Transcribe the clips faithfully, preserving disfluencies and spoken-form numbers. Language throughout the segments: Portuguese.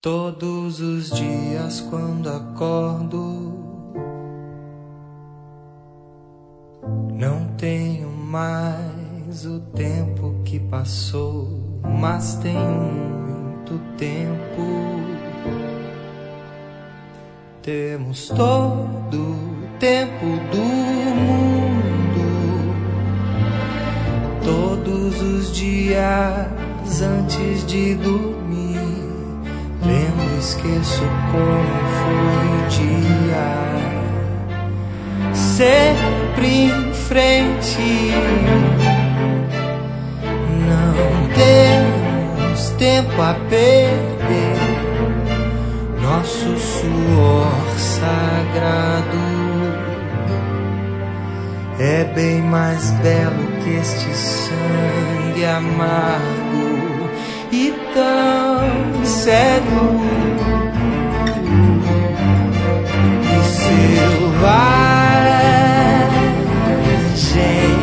Todos os dias quando acordo, não tenho mais o tempo que passou, mas tenho muito tempo. Temos todo o tempo do mundo, todos os dias antes de dormir. Lembro, esqueço como foi o dia. Sempre em frente, não temos tempo a perder. Nosso suor sagrado é bem mais belo que este sangue amargo e tão sério e selvagem,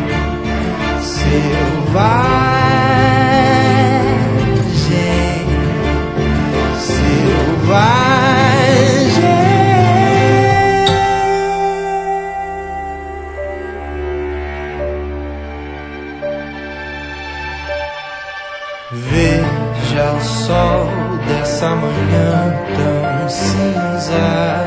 selvagem, selvagem. Veja o sol dessa manhã tão cinza,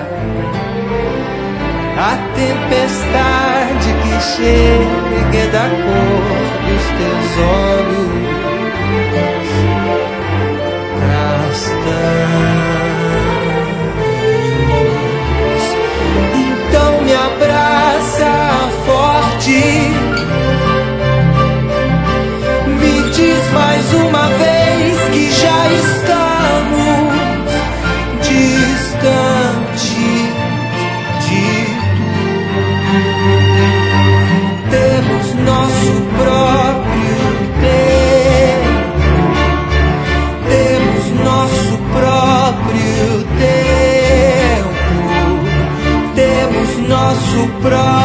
a tempestade que chega é da cor dos teus olhos castanhos. Então me abraça forte, me diz mais uma vez que já estamos distante de tudo. Temos nosso próprio tempo, temos nosso próprio tempo, temos nosso próprio